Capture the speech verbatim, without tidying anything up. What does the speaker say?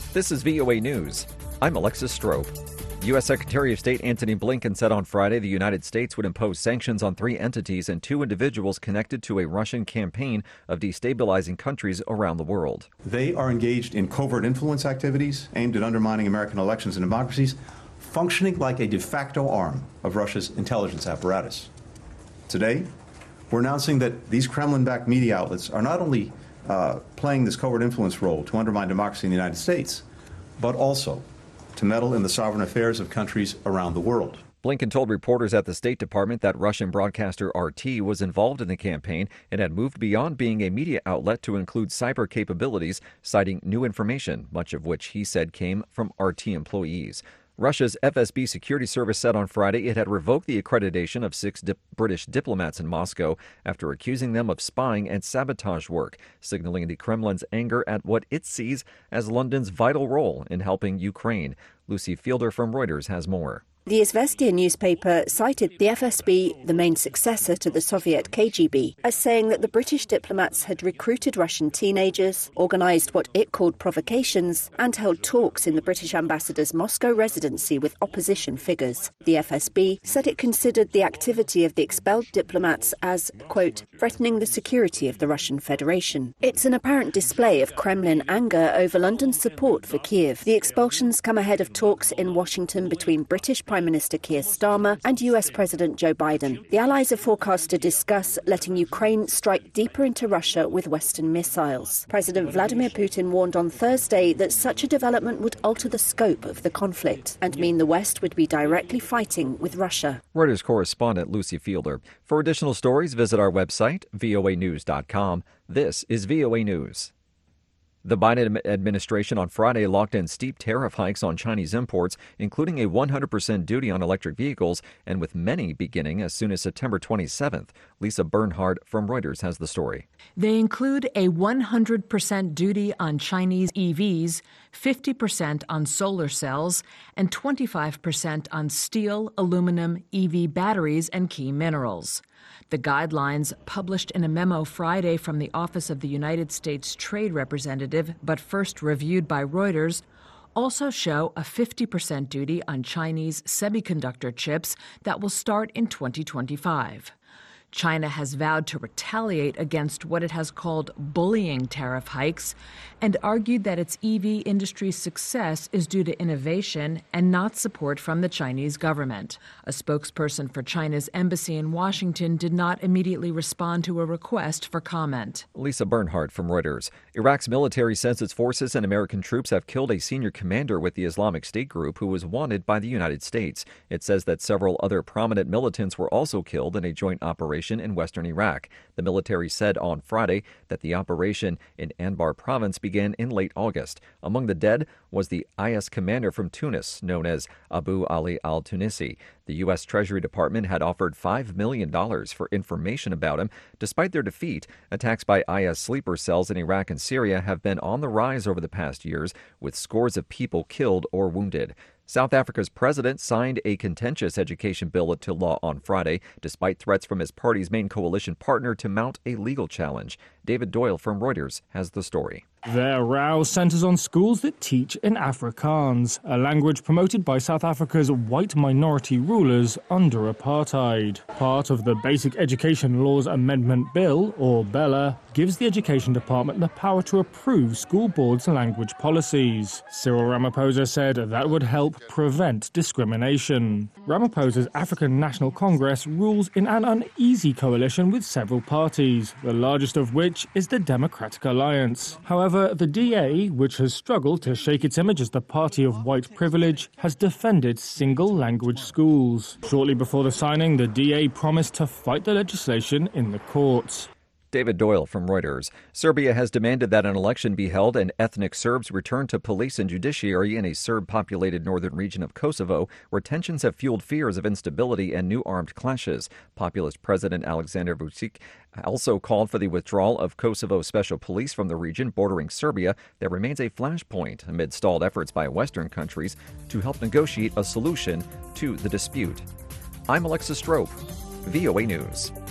This is V O A News. I'm Alexis Strope. U S. Secretary of State Antony Blinken said on Friday the United States would impose sanctions on three entities and two individuals connected to a Russian campaign of destabilizing countries around the world. They are engaged in covert influence activities aimed at undermining American elections and democracies, functioning like a de facto arm of Russia's intelligence apparatus. Today, we're announcing that these Kremlin-backed media outlets are not only uh, playing this covert influence role to undermine democracy in the United States, but also to meddle in the sovereign affairs of countries around the world. Blinken told reporters at the State Department that Russian broadcaster R T was involved in the campaign and had moved beyond being a media outlet to include cyber capabilities, citing new information, much of which he said came from R T employees. Russia's F S B security service said on Friday it had revoked the accreditation of six dip- British diplomats in Moscow after accusing them of spying and sabotage work, signaling the Kremlin's anger at what it sees as London's vital role in helping Ukraine. Lucy Fielder from Reuters has more. The Izvestia newspaper cited the F S B, the main successor to the Soviet K G B, as saying that the British diplomats had recruited Russian teenagers, organised what it called provocations, and held talks in the British ambassador's Moscow residency with opposition figures. The F S B said it considered the activity of the expelled diplomats as, quote, threatening the security of the Russian Federation. It's an apparent display of Kremlin anger over London's support for Kiev. The expulsions come ahead of talks in Washington between British Prime Minister Keir Starmer and U S President Joe Biden. The allies are forecast to discuss letting Ukraine strike deeper into Russia with Western missiles. President Vladimir Putin warned on Thursday that such a development would alter the scope of the conflict and mean the West would be directly fighting with Russia. Reuters correspondent Lucy Fielder. For additional stories, visit our website, V O A news dot com. This is V O A News. The Biden administration on Friday locked in steep tariff hikes on Chinese imports, including a one hundred percent duty on electric vehicles, and with many beginning as soon as September twenty-seventh. Lisa Bernhard from Reuters has the story. They include a one hundred percent duty on Chinese E Vs, fifty percent on solar cells, and twenty-five percent on steel, aluminum, E V batteries, and key minerals. The guidelines, published in a memo Friday from the Office of the United States Trade Representative, but first reviewed by Reuters, also show a fifty percent duty on Chinese semiconductor chips that will start in twenty twenty-five. China has vowed to retaliate against what it has called bullying tariff hikes and argued that its E V industry's success is due to innovation and not support from the Chinese government. A spokesperson for China's embassy in Washington did not immediately respond to a request for comment. Lisa Bernhard from Reuters. Iraq's military says its forces and American troops have killed a senior commander with the Islamic State group who was wanted by the United States. It says that several other prominent militants were also killed in a joint operation in western Iraq. The military said on Friday that the operation in Anbar province began in late August. Among the dead was the I S commander from Tunis, known as Abu Ali al-Tunisi. The U S. Treasury Department had offered five million dollars for information about him. Despite their defeat, attacks by I S sleeper cells in Iraq and Syria have been on the rise over the past years, with scores of people killed or wounded. South Africa's president signed a contentious education bill into law on Friday, despite threats from his party's main coalition partner to mount a legal challenge. David Doyle from Reuters has the story. Their row centres on schools that teach in Afrikaans, a language promoted by South Africa's white minority rulers under apartheid. Part of the Basic Education Laws Amendment Bill, or BELA, gives the Education Department the power to approve school boards' language policies. Cyril Ramaphosa said that would help prevent discrimination. Ramaphosa's African National Congress rules in an uneasy coalition with several parties, the largest of which is the Democratic Alliance. However, the D A, which has struggled to shake its image as the party of white privilege, has defended single-language schools. Shortly before the signing, the D A promised to fight the legislation in the courts. David Doyle from Reuters. Serbia has demanded that an election be held and ethnic Serbs return to police and judiciary in a Serb-populated northern region of Kosovo, where tensions have fueled fears of instability and new armed clashes. Populist President Aleksandar Vučić also called for the withdrawal of Kosovo special police from the region bordering Serbia that remains a flashpoint amid stalled efforts by Western countries to help negotiate a solution to the dispute. I'm Alexis Strope, V O A News.